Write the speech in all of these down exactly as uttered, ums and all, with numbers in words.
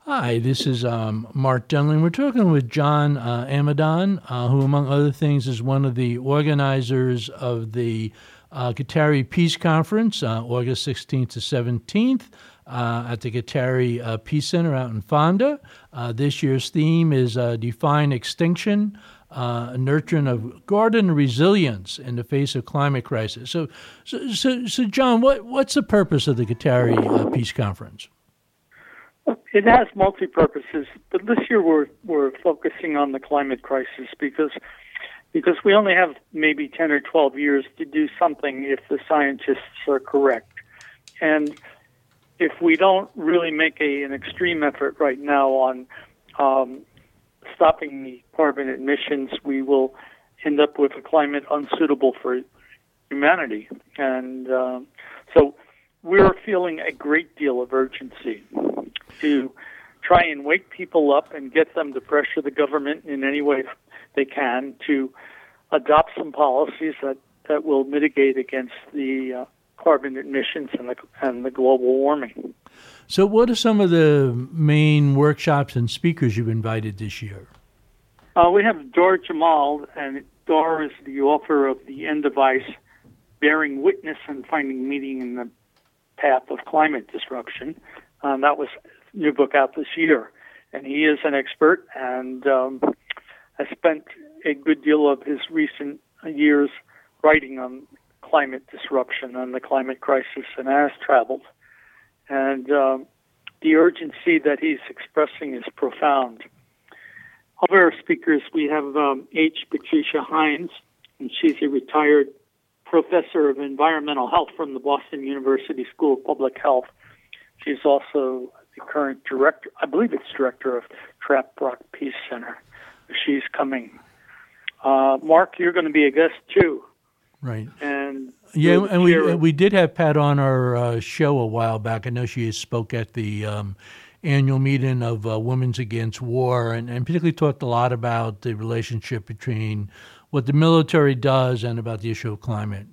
Hi, this is um, Mark Dunley. We're talking with John uh, Amadon, uh, who, among other things, is one of the organizers of the uh, Qatari Peace Conference, uh, August sixteenth to seventeenth, uh, at the Qatari uh, Peace Center out in Fonda. Uh, this year's theme is uh, Define Extinction, uh, Nurturing of Garden Resilience in the Face of Climate Crisis. So, so, so, so John, what, what's the purpose of the Qatari uh, Peace Conference? It has multi-purposes, but this year we're we're focusing on the climate crisis because because we only have maybe ten or twelve years to do something if the scientists are correct. And if we don't really make a, an extreme effort right now on um, stopping the carbon emissions, we will end up with a climate unsuitable for humanity. And uh, so we're feeling a great deal of urgency to try and wake people up and get them to pressure the government in any way they can to adopt some policies that, that will mitigate against the uh, carbon emissions and the, and the global warming. So what are some of the main workshops and speakers you've invited this year? Uh, we have Dor Jamal, and Dor is the author of The End of Ice, Bearing Witness and Finding Meaning in the Path of Climate Disruption. Um, that was new book out this year, and he is an expert and um, has spent a good deal of his recent years writing on climate disruption and the climate crisis and has traveled. And um, the urgency that he's expressing is profound. Other speakers, we have um, H. Patricia Hines, and she's a retired professor of environmental health from the Boston University School of Public Health. She's also the current director, I believe it's director of Trap Rock Peace Center. She's coming. Uh, Mark, you're going to be a guest too. Right. And yeah, and we we did have Pat on our uh, show a while back. I know she spoke at the um, annual meeting of uh, Women's Against War, and, and particularly talked a lot about the relationship between what the military does and about the issue of climate.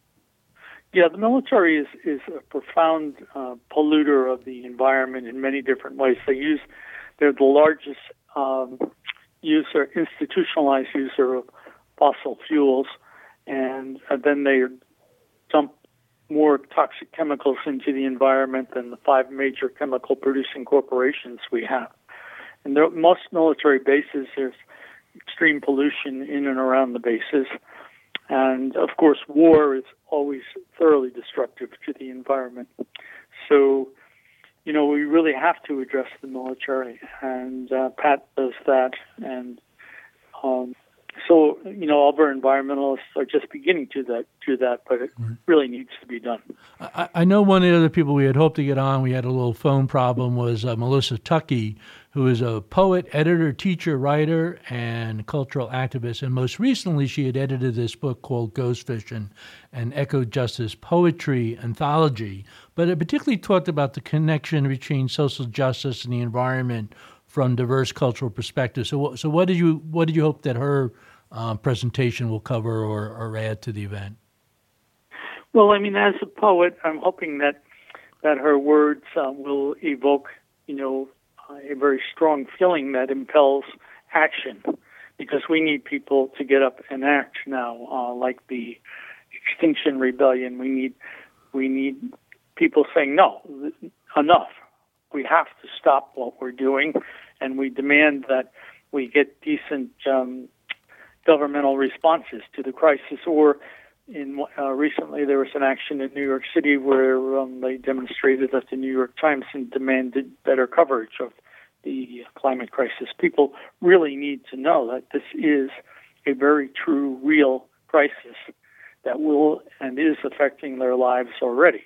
Yeah, the military is, is a profound uh, polluter of the environment in many different ways. They use, they're the largest um, user, institutionalized user of fossil fuels, and uh, then they dump more toxic chemicals into the environment than the five major chemical producing corporations we have. And there, most military bases, there's extreme pollution in and around the bases. And, of course, war is always thoroughly destructive to the environment. So, you know, we really have to address the military, and uh, Pat does that. And um, so, you know, other environmentalists are just beginning to that, do that, but it really needs to be done. I, I know one of the other people we had hoped to get on, we had a little phone problem, was uh, Melissa Tuckey, who is a poet, editor, teacher, writer, and cultural activist. And most recently, she had edited this book called Ghost Fishing, an eco-justice poetry anthology. But it particularly talked about the connection between social justice and the environment from diverse cultural perspectives. So, so what did you what did you hope that her uh, presentation will cover or, or add to the event? Well, I mean, as a poet, I'm hoping that that her words uh, will evoke, you know, a very strong feeling that impels action, because we need people to get up and act now, uh, like the Extinction Rebellion. We need we need people saying, no, enough. We have to stop what we're doing, and we demand that we get decent um, governmental responses to the crisis. Or in uh, recently, there was an action in New York City where um, they demonstrated at the New York Times and demanded better coverage of the climate crisis. People really need to know that this is a very true, real crisis that will and is affecting their lives already.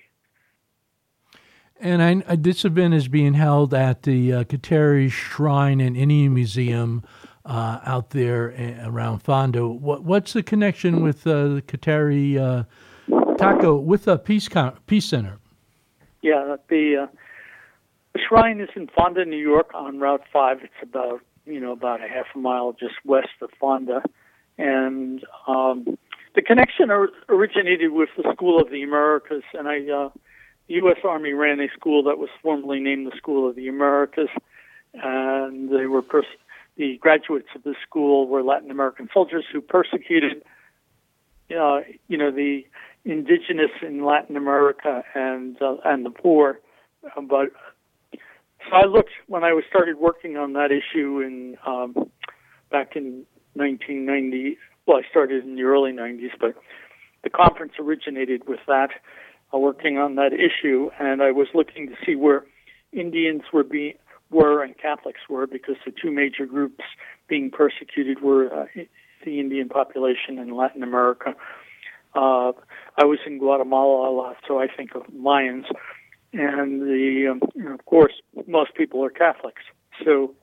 And I, this event is being held at the uh, Qatari Shrine and Indian Museum uh, out there around Fonda. What, what's the connection with uh, the Qatari uh, Taco with the Peace Con- Peace Center? Yeah, the, uh, the shrine is in Fonda, New York, on Route Five. It's about you know about a half a mile just west of Fonda, and um, the connection or, originated with the School of the Americas, and I. Uh, The U S Army ran a school that was formerly named the School of the Americas, and they were pers- the graduates of the school were Latin American soldiers who persecuted, uh, you know, the indigenous in Latin America and uh, and the poor. Uh, but so I looked when I was started working on that issue in um, back in nineteen ninety. Well, I started in the early nineties, but the conference originated with that, uh, working on that issue, and I was looking to see where Indians were being were and Catholics were, because the two major groups being persecuted were uh, the Indian population in Latin America. Uh, I was in Guatemala a lot, so I think of Mayans, and the um, you know, of course most people are Catholics. So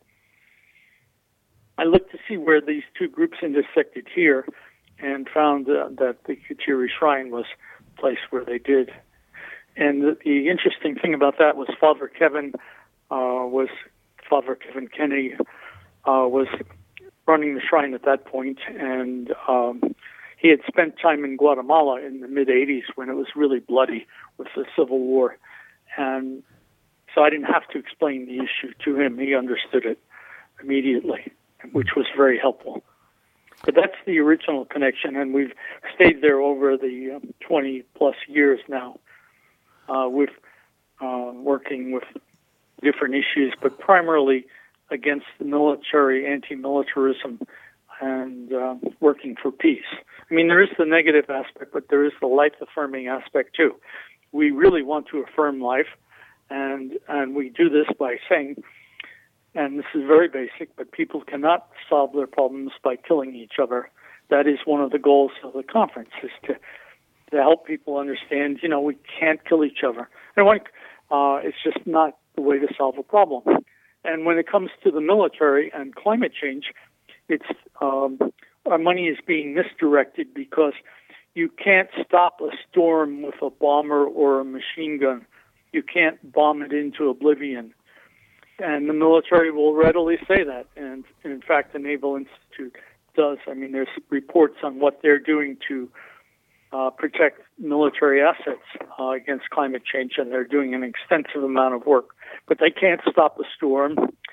I looked to see where these two groups intersected here, and found uh, that the Kateri Shrine was a place where they did. And the, the interesting thing about that was Father Kevin uh, was Father Kevin Kennedy uh, was running the shrine at that point, and um, he had spent time in Guatemala in the mid eighties when it was really bloody with the Civil War, and so I didn't have to explain the issue to him. He understood it immediately, which was very helpful. But that's the original connection, and we've stayed there over the um, twenty plus years now, uh, with uh, working with different issues, but primarily against the military, anti-militarism, and uh, working for peace. I mean, there is the negative aspect, but there is the life-affirming aspect too. We really want to affirm life, and and we do this by saying, and this is very basic, but people cannot solve their problems by killing each other. That is one of the goals of the conference, is to to help people understand, you know, we can't kill each other. And one, uh, it's just not the way to solve a problem. And when it comes to the military and climate change, it's um, our money is being misdirected, because you can't stop a storm with a bomber or a machine gun. You can't bomb it into oblivion. And the military will readily say that. And in fact, the Naval Institute does. I mean, there's reports on what they're doing to uh, protect military assets uh, against climate change, and they're doing an extensive amount of work. But they can't stop a storm,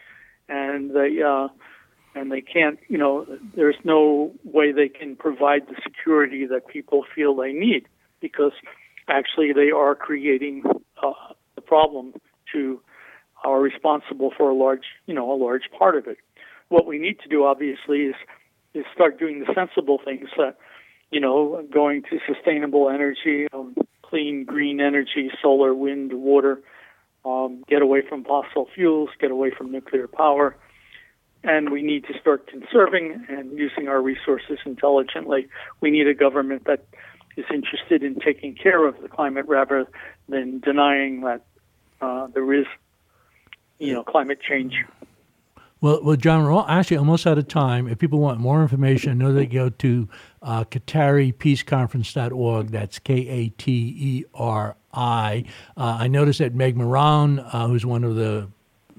and they uh, and they can't. You know, there's no way they can provide the security that people feel they need, because actually they are creating uh, the problem to are responsible for a large, you know, a large part of it. What we need to do, obviously, is is start doing the sensible things that, you know, going to sustainable energy, um, clean, green energy, solar, wind, water, um, get away from fossil fuels, get away from nuclear power. And we need to start conserving and using our resources intelligently. We need a government that is interested in taking care of the climate rather than denying that uh, there is, you know, climate change. Well, well, John, we're actually almost out of time. If people want more information, I know they go to uh, Kateri Peace Conference dot org. That's K A T E R I. Uh, I noticed that Meg Moran, uh, who's one of the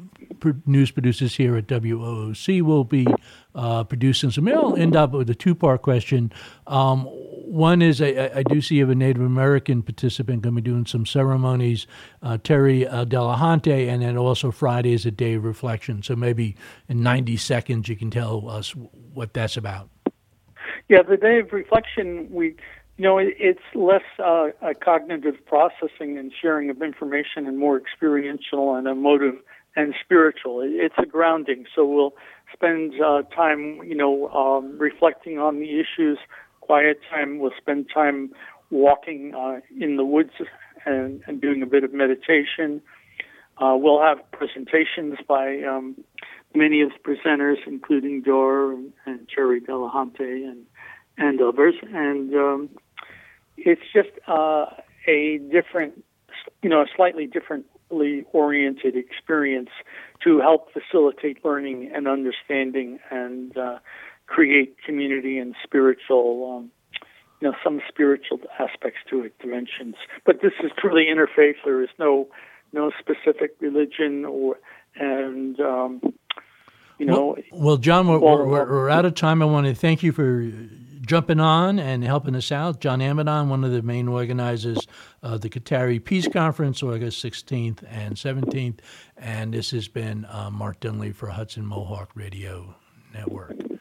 news producers here at W O O C, will be uh, producing some. I'll end up with a two-part question. Um, one is I, I do see you have a Native American participant going to be doing some ceremonies, uh, Terry uh, Delahunty, and then also Friday is a day of reflection. So maybe in ninety seconds you can tell us what that's about. Yeah, the day of reflection, we, you know, it, it's less uh, a cognitive processing and sharing of information and more experiential and emotive and spiritual. It's a grounding. So we'll spend uh, time, you know, um, reflecting on the issues, quiet time. We'll spend time walking uh, in the woods and, and doing a bit of meditation. Uh, we'll have presentations by um, many of the presenters, including Dor and, and Terry Delahunty and, and others. And um, it's just uh, a different, you know, a slightly different oriented experience to help facilitate learning and understanding and uh, create community and spiritual, um, you know, some spiritual aspects to it, dimensions. But this is truly interfaith. There is no no specific religion, or and um, you know. Well, well John, we're, we're, we're out of time. I want to thank you for jumping on and helping us out. John Amidon, one of the main organizers of the Qatari Peace Conference, August sixteenth and seventeenth. And this has been uh, Mark Dunley for Hudson Mohawk Radio Network.